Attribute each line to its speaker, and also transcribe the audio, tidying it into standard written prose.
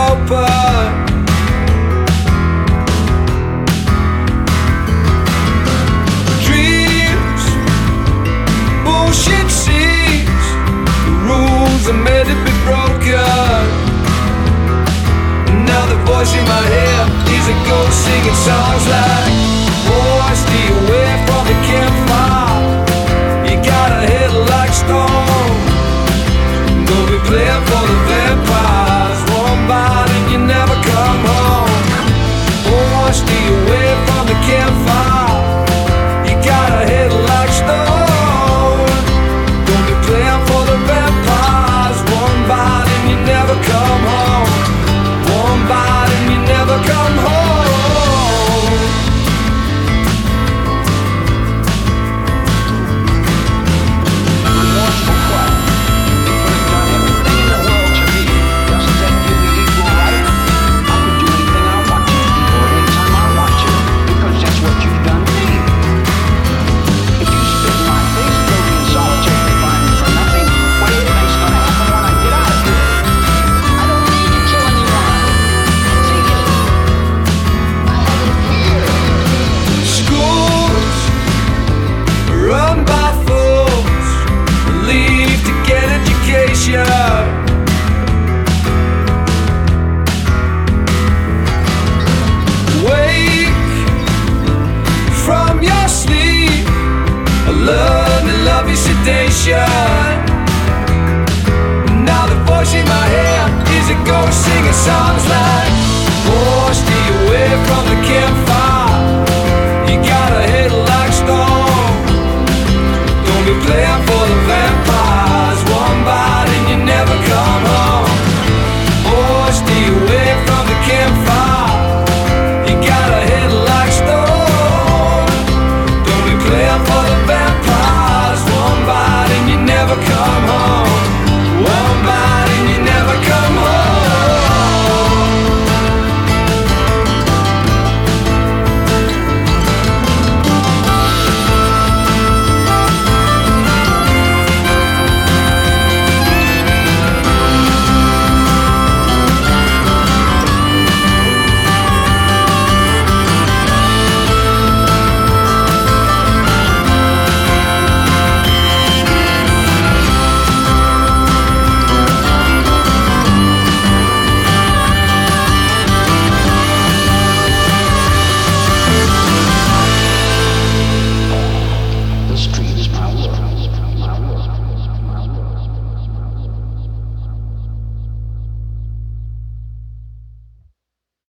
Speaker 1: open. Dreams, bullshit scenes, the rules are made to be broken. Now the voice in my head is a ghost singing songs like, boy, stay away from the campfire. You got a head like stone. Don't be playing for the vampires. One bite and you never come home. Boy, stay away from the campfire. You got a head like stone. Don't be playing for the vampires. One bite and you never come home. One bite and you never come home. Wake from your sleep, learn to love your sedation. Now the voice in my head is a ghost singing songs like,